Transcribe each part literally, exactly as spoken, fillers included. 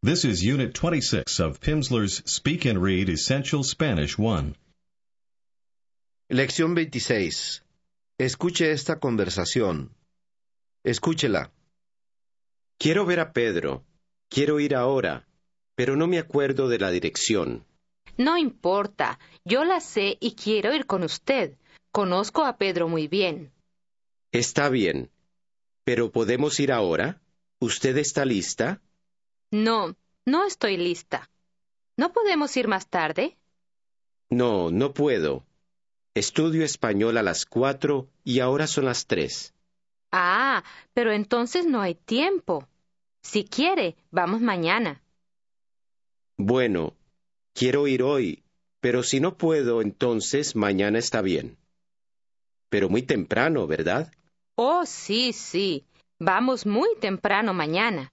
This is Unit twenty-six of Pimsleur's Speak and Read Essential Spanish one. Lección veintiséis. Escuche esta conversación. Escúchela. Quiero ver a Pedro. Quiero ir ahora, pero no me acuerdo de la dirección. No importa, yo la sé y quiero ir con usted. Conozco a Pedro muy bien. Está bien, pero ¿podemos ir ahora? ¿Usted está lista? No, no estoy lista. ¿No podemos ir más tarde? No, no puedo. Estudio español a las cuatro y ahora son las tres. Ah, pero entonces no hay tiempo. Si quiere, vamos mañana. Bueno, quiero ir hoy, pero si no puedo, entonces mañana está bien. Pero muy temprano, ¿verdad? Oh, sí, sí. Vamos muy temprano mañana.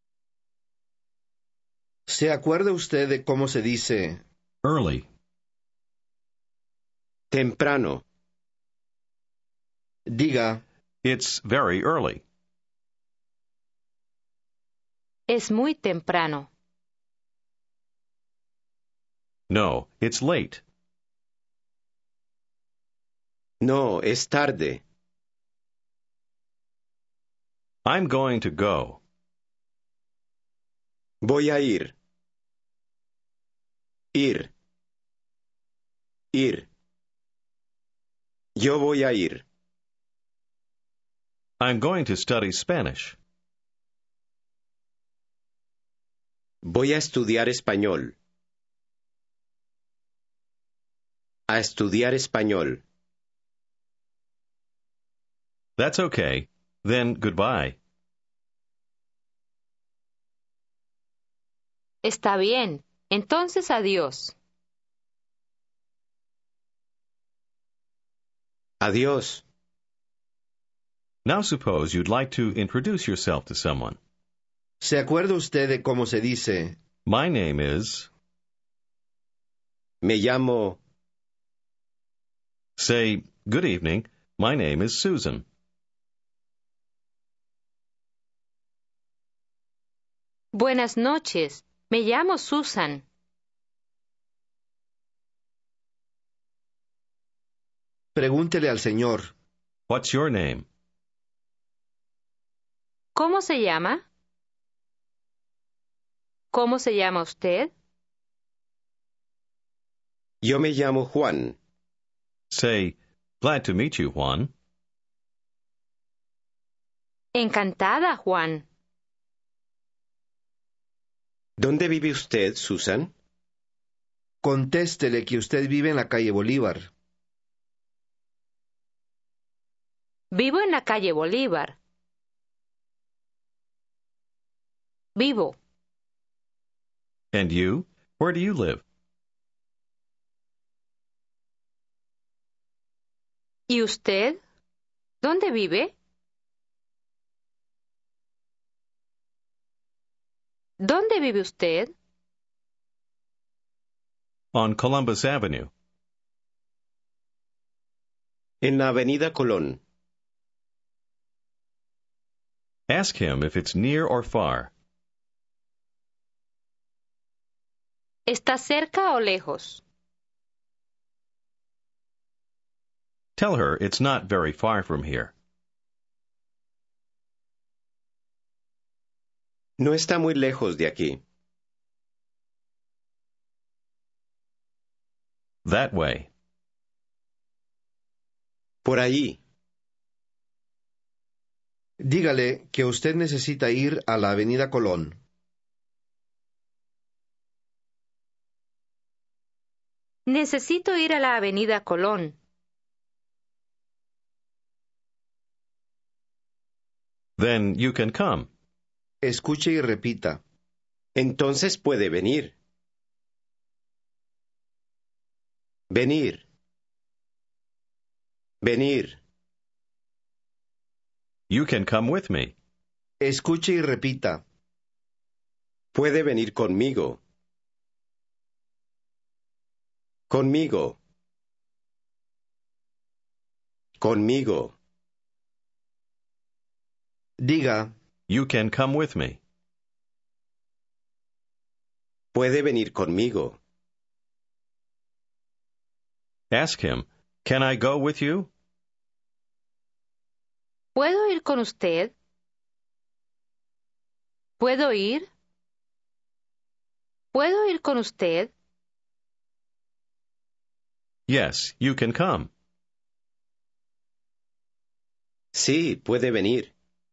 ¿Se acuerda usted de cómo se dice Early. Temprano. diga It's very early. Es muy temprano. No, it's late. No, es tarde. I'm going to go. Voy a ir. Ir. Ir. Yo voy a ir. I'm going to study Spanish. Voy a estudiar español. A estudiar español. That's okay. Then goodbye. Está bien. Entonces, adiós. Adiós. Now suppose you'd like to introduce yourself to someone. ¿Se acuerda usted de cómo se dice My name is... Me llamo... Say, good evening. My name is Susan. Buenas noches. Me llamo Susan. Pregúntele al Señor. What's your name? ¿Cómo se llama? ¿Cómo se llama usted? Yo me llamo Juan. Say, glad to meet you, Juan. Encantada, Juan. ¿Dónde vive usted, Susan? Contéstele que usted vive en la calle Bolívar. Vivo en la calle Bolívar. Vivo. And you? Where do you live? ¿Y usted? ¿Dónde vive? ¿Dónde vive usted? On Columbus Avenue. En la Avenida Colón. Ask him if it's near or far. ¿Está cerca o lejos? Tell her it's not very far from here. No está muy lejos de aquí. That way. Por allí. Dígale que usted necesita ir a la Avenida Colón. Necesito ir a la Avenida Colón. Then you can come. Escuche y repita. Entonces puede venir. Venir. Venir. You can come with me. Escuche y repita. Puede venir conmigo. Conmigo. Conmigo. Diga, You can come with me. Puede venir conmigo. Ask him, can I go with you? ¿Puedo ir con usted? ¿Puedo ir? ¿Puedo ir con usted? Yes, you can come. Sí, puede venir.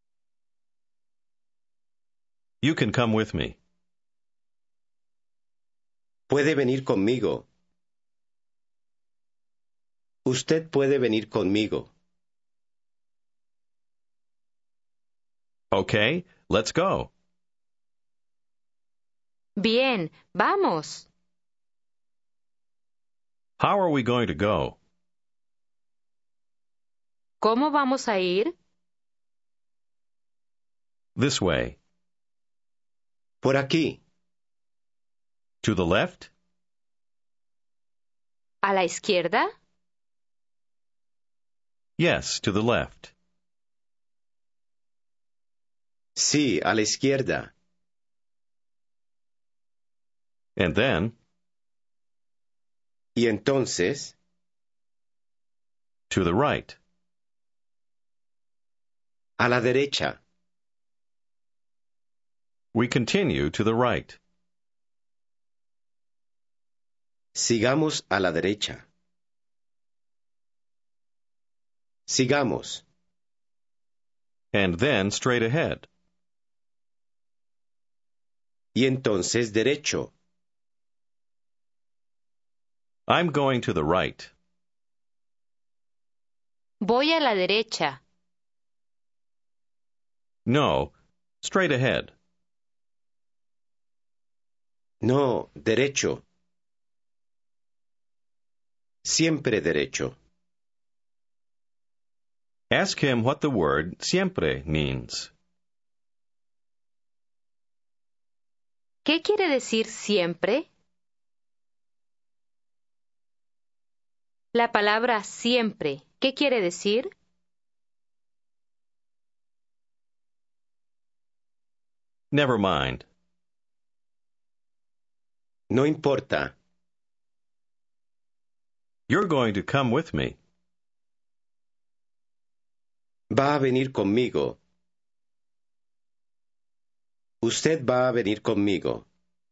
You can come with me. Puede venir conmigo. Usted puede venir conmigo. Okay, let's go. Bien, vamos. How are we going to go? ¿Cómo vamos a ir? This way. Por aquí. To the left? ¿A la izquierda? Yes, to the left. Sí, a la izquierda. And then, Y entonces, to the right. a la derecha. We continue to the right. Sigamos a la derecha. Sigamos. And then straight ahead. Y entonces derecho. I'm going to the right. Voy a la derecha. No, straight ahead. No, derecho. Siempre derecho. Ask him what the word siempre means. ¿Qué quiere decir siempre? La palabra siempre, ¿qué quiere decir? Never mind. No importa. You're going to come with me. Va a venir conmigo. Usted va a venir conmigo.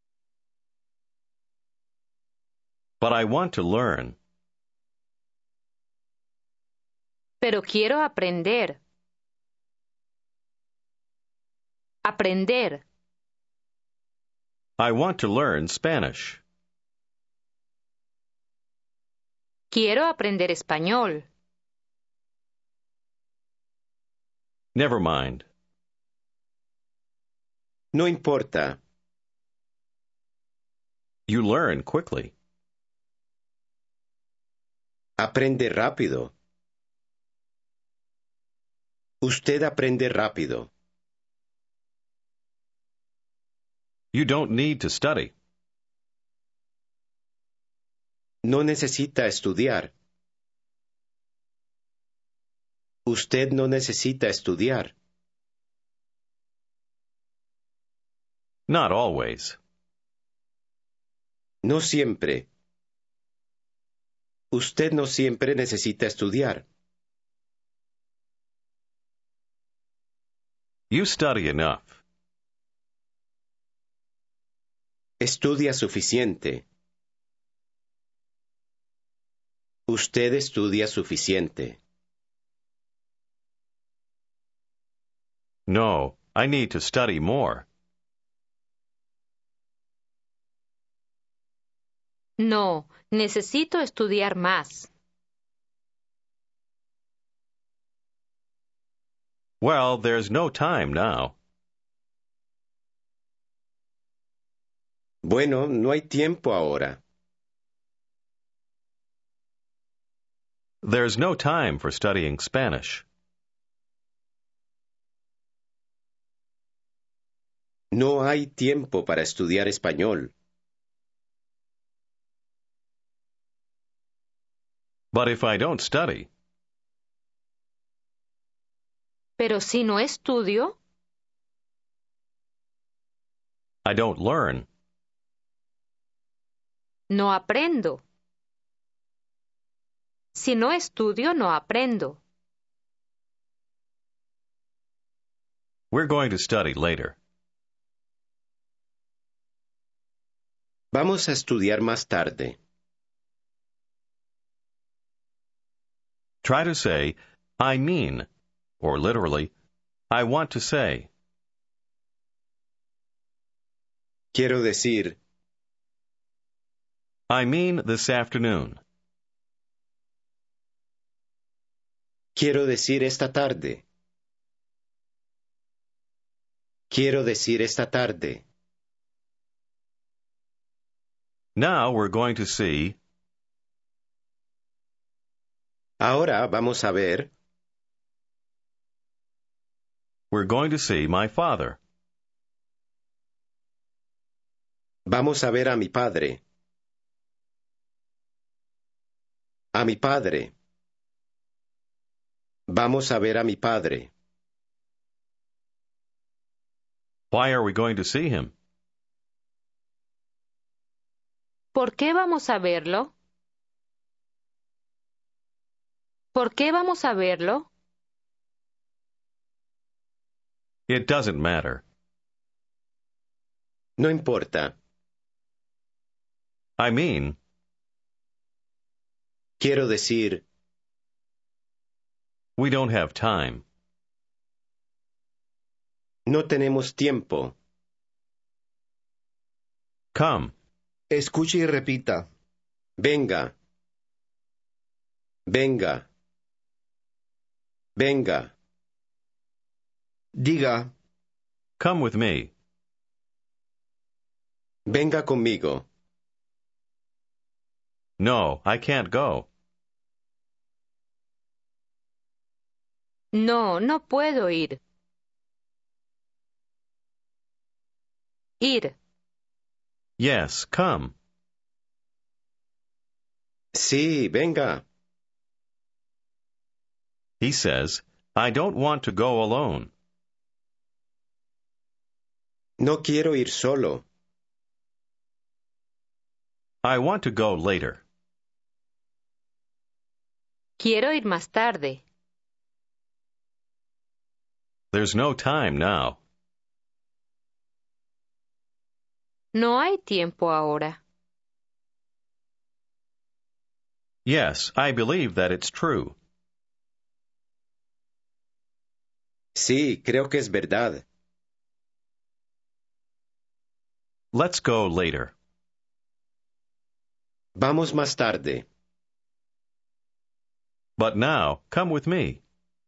But I want to learn. Pero quiero aprender. Aprender. I want to learn Spanish. Quiero aprender español. Never mind. No importa. You learn quickly. Aprende rápido. Usted aprende rápido. You don't need to study. No necesita estudiar. Usted no necesita estudiar. Not always. No siempre. Usted no siempre necesita estudiar. You study enough. Estudia suficiente. Usted estudia suficiente. No, I need to study more. No, necesito estudiar más. Well, there's no time now. Bueno, no hay tiempo ahora. There's no time for studying Spanish. No hay tiempo para estudiar español. But if I don't study, Pero si no estudio, I don't learn. No aprendo. Si no estudio, no aprendo. We're going to study later. Vamos a estudiar más tarde. Try to say, I mean, or literally, I want to say. Quiero decir, I mean this afternoon. quiero decir esta tarde. Quiero decir esta tarde. Now we're going to see, Ahora vamos a ver, we're going to see my father. vamos a ver a mi padre. A mi padre. Vamos a ver a mi padre. Why are we going to see him? ¿Por qué vamos a verlo? ¿Por qué vamos a verlo? It doesn't matter. No importa. I mean, Quiero decir, we don't have time. no tenemos tiempo. Come. Escuche y repita. Venga. Venga. Venga. Diga. Come with me. Venga conmigo. No, I can't go. No, no puedo ir. Ir. Yes, come. Sí, venga. He says, I don't want to go alone. No quiero ir solo. I want to go later. Quiero ir más tarde. There's no time now. No hay tiempo ahora. Yes, I believe that it's true. Sí, creo que es verdad. Let's go later. Vamos más tarde. But now, come with me.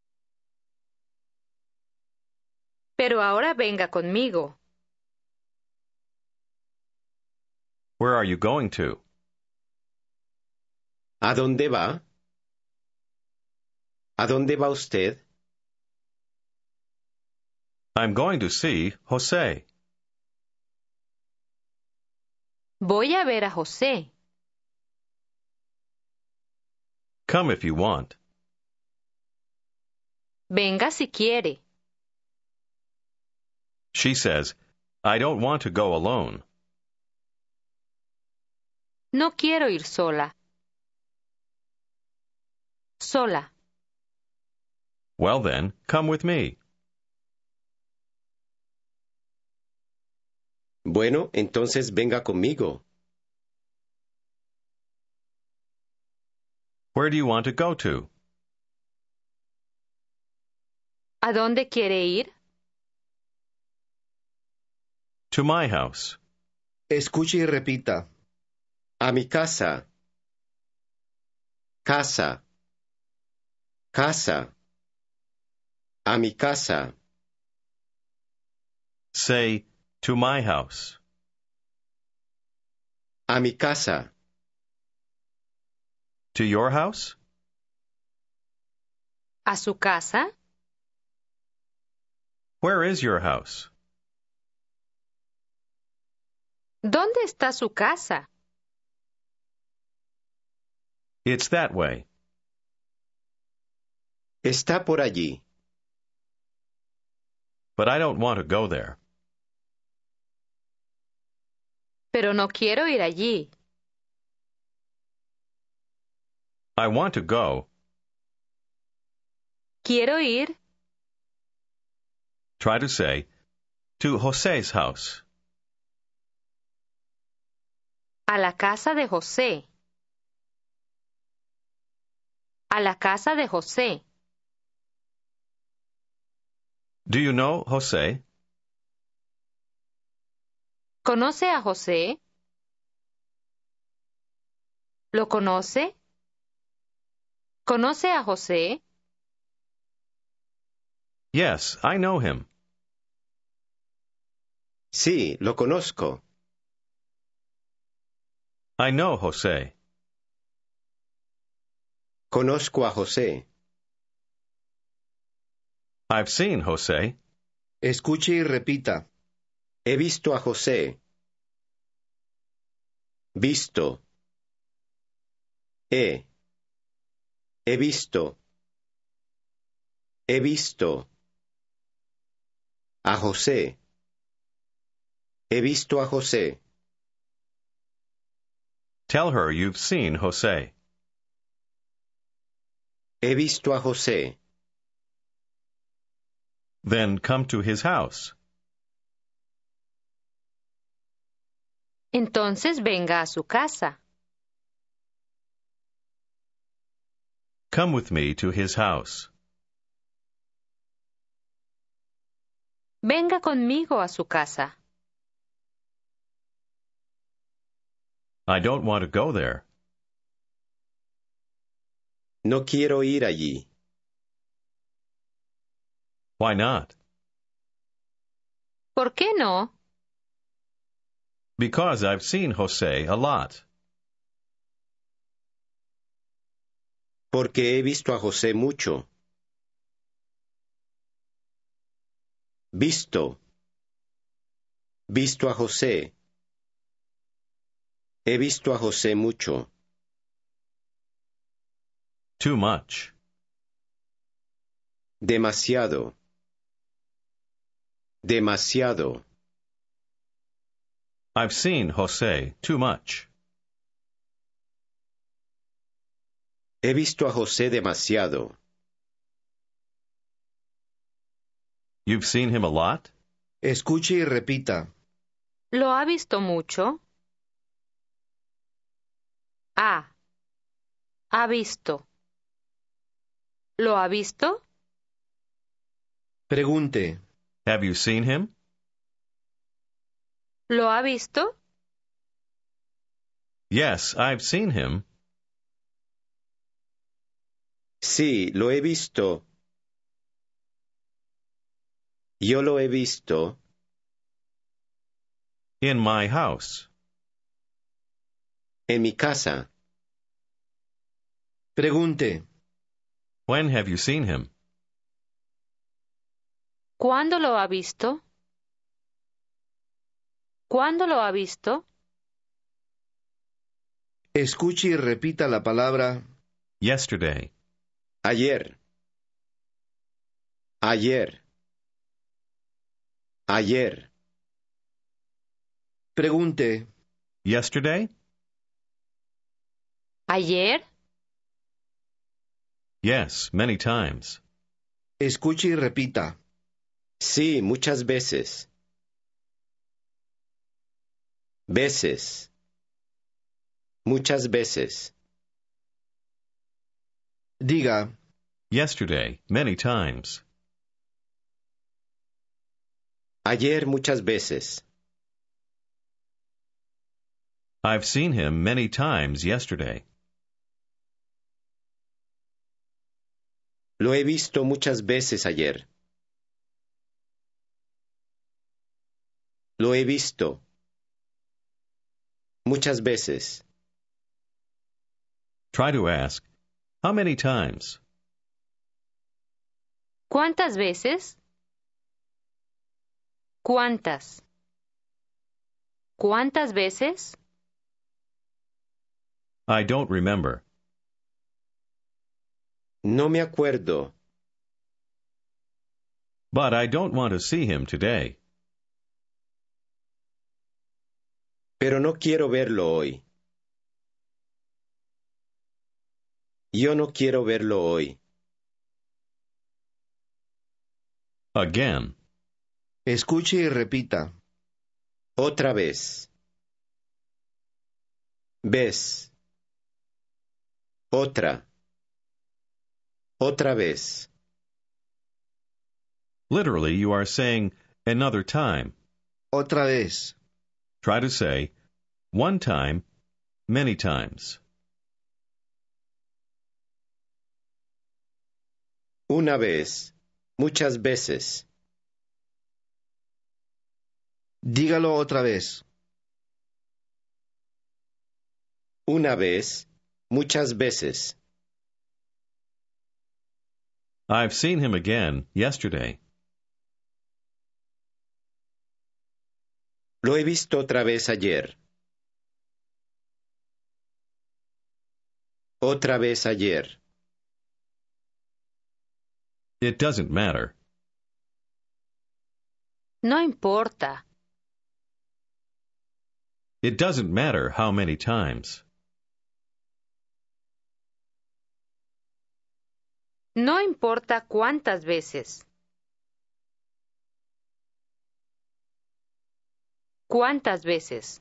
Pero ahora venga conmigo. Where are you going to? ¿A dónde va? ¿A dónde va usted? I'm going to see Jose. Voy a ver a José. Come if you want. Venga si quiere. She says, I don't want to go alone. No quiero ir sola. Sola. Well then, come with me. Bueno, entonces venga conmigo. Where do you want to go to? ¿A dónde quiere ir? To my house. Escuche y repita. A mi casa. Casa. Casa. A mi casa. Say, to my house. A mi casa. To your house? ¿A su casa? Where is your house? ¿Dónde está su casa? It's that way. Está por allí. But I don't want to go there. Pero no quiero ir allí. I want to go. Quiero ir Try to say, to Jose's house. a la casa de José. A la casa de José. Do you know Jose? ¿Conoce a José? ¿Lo conoce? ¿Conoce a José? Yes, I know him. Sí, lo conozco. I know Jose. Conozco a José. I've seen Jose. Escuche y repita. He visto a José. Visto. He. He visto. He visto. A José. He visto a José. Tell her you've seen Jose. He visto a José. Then come to his house. Entonces venga a su casa. Come with me to his house. Venga conmigo a su casa. I don't want to go there. No quiero ir allí. Why not? ¿Por qué no? Because I've seen Jose a lot. Porque he visto a José mucho. Visto. Visto a José. He visto a José mucho. Too much. Demasiado. Demasiado. I've seen Jose too much. He visto a José demasiado. You've seen him a lot? Escuche y repita. ¿Lo ha visto mucho? A. Ha visto. ¿Lo ha visto? Pregunte. Have you seen him? ¿Lo ha visto? Yes, I've seen him. Sí, lo he visto. Yo lo he visto. In my house. En mi casa. Pregunte. When have you seen him? ¿Cuándo lo ha visto? ¿Cuándo lo ha visto? Escuche y repita la palabra Yesterday. Ayer. Ayer. Ayer. Pregunte. Yesterday? ¿Ayer? Yes, many times. Escuche y repita. Sí, muchas veces. Veces. Muchas veces. Diga. Yesterday, many times. Ayer muchas veces. I've seen him many times yesterday. Lo he visto muchas veces ayer. Lo he visto. Muchas veces. Try to ask, how many times? ¿Cuántas veces? ¿Cuántas? ¿Cuántas veces? I don't remember. No me acuerdo. But I don't want to see him today. Pero no quiero verlo hoy. Yo no quiero verlo hoy. Again. Escuche y repita. Otra vez. Ves. Otra. Otra vez. Literally, you are saying another time. Otra vez. Try to say one time, many times. Una vez. Muchas veces. Dígalo otra vez. Una vez. Muchas veces. I've seen him again yesterday. Lo he visto otra vez ayer. Otra vez ayer. It doesn't matter. No importa. It doesn't matter how many times. No importa cuántas veces. ¿Cuántas veces?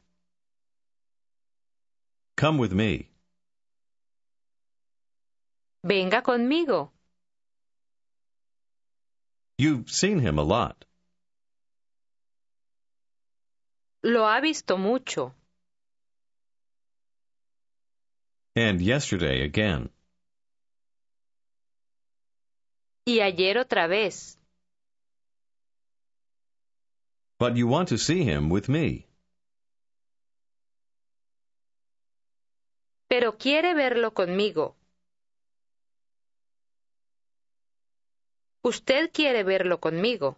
Come with me. Venga conmigo. You've seen him a lot. Lo ha visto mucho. And yesterday again. Y ayer otra vez. But you want to see him with me. Pero quiere verlo conmigo. Usted quiere verlo conmigo.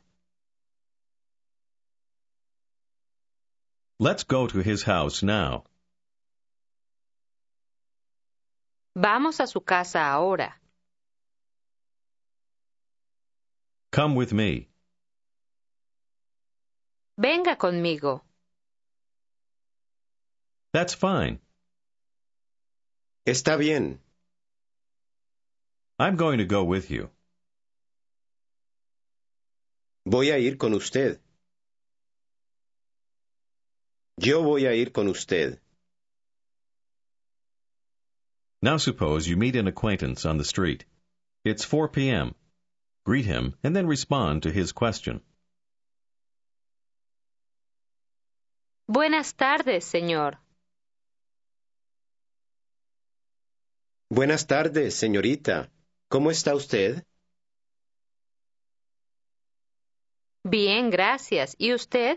Let's go to his house now. Vamos a su casa ahora. Come with me. Venga conmigo. That's fine. Está bien. I'm going to go with you. Voy a ir con usted. Yo voy a ir con usted. Now suppose you meet an acquaintance on the street. It's four p.m. Greet him and then respond to his question. Buenas tardes, señor. Buenas tardes, señorita. ¿Cómo está usted? Bien, gracias. ¿Y usted?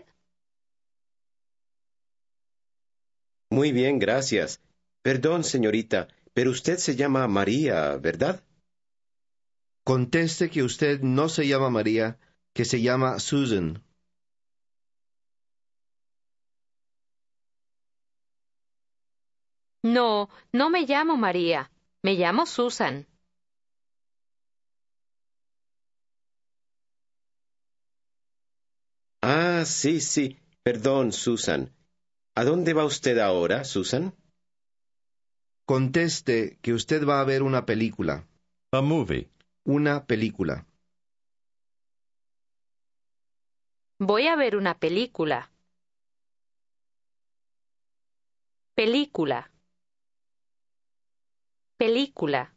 Muy bien, gracias. Perdón, señorita, pero usted se llama María, ¿verdad? Conteste que usted no se llama María, que se llama Susan. No, no me llamo María. Me llamo Susan. Ah, sí, sí. Perdón, Susan. ¿A dónde va usted ahora, Susan? Conteste que usted va a ver una película. A movie. Una película. Voy a ver una película. Película. Película.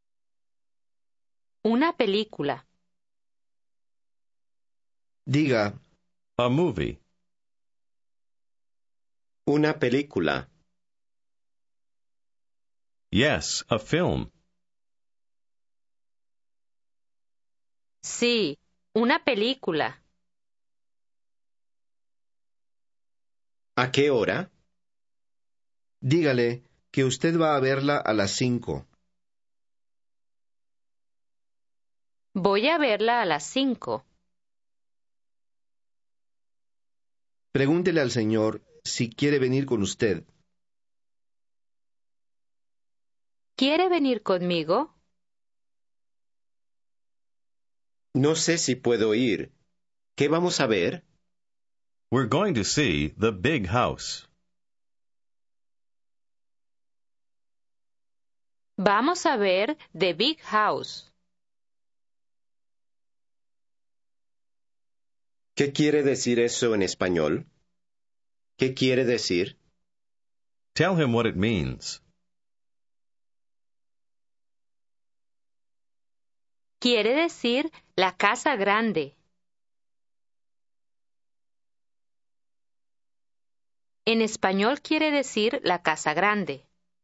Una película. Diga, A movie. Una película. Yes, a film. Sí, una película. ¿A qué hora? dígale que usted va a verla a las cinco. Voy a verla a las cinco. Pregúntele al señor si quiere venir con usted. ¿Quiere venir conmigo? No sé si puedo ir. ¿Qué vamos a ver? We're going to see the big house. Vamos a ver The Big House. ¿Qué quiere decir eso en español? ¿Qué quiere decir? Tell him what it means. Quiere decir la casa grande. En español quiere decir la casa grande.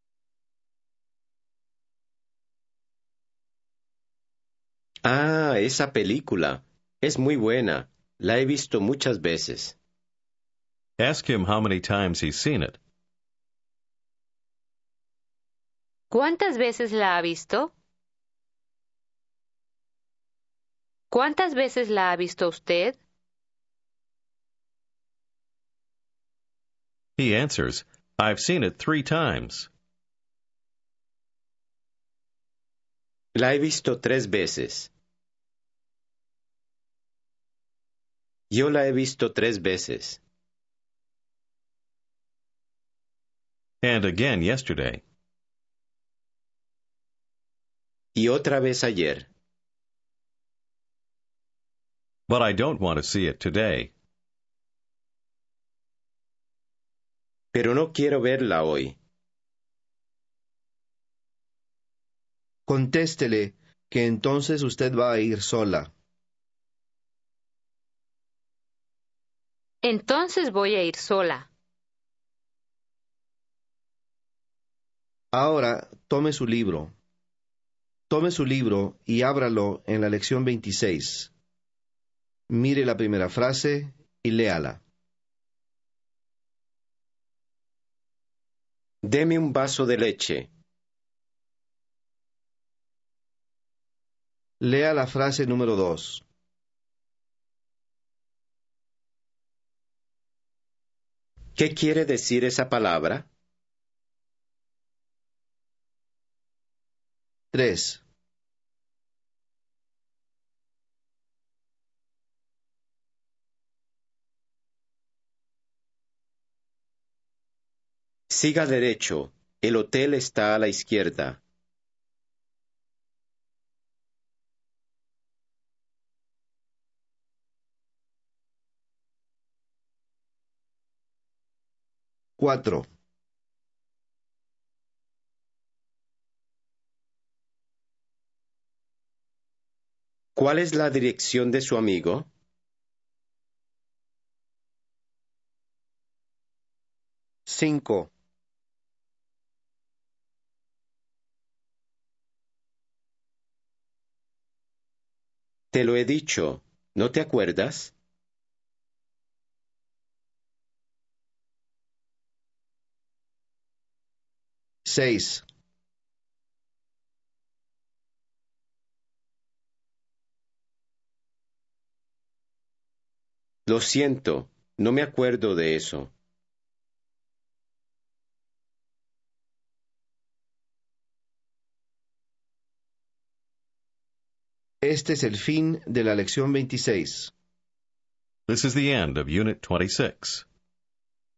Ah, esa película. Es muy buena. La he visto muchas veces. Ask him how many times he's seen it. ¿Cuántas veces la ha visto? ¿Cuántas veces la ha visto usted? He answers, I've seen it three times. La he visto tres veces. Yo la he visto tres veces. And again yesterday. Y otra vez ayer. But I don't want to see it today. Pero no quiero verla hoy. Contéstele que entonces usted va a ir sola. Entonces voy a ir sola. Ahora, tome su libro. Tome su libro y ábralo en la lección veintiséis. Mire la primera frase y léala. Deme un vaso de leche. Lea la frase número dos. ¿Qué quiere decir esa palabra? tres. Siga derecho. El hotel está a la izquierda. cuatro. ¿Cuál es la dirección de su amigo? cinco. Te lo he dicho. ¿No te acuerdas? seis. Lo siento. No me acuerdo de eso. Este es el fin de la lección veintiséis. This is the end of Unit twenty-six.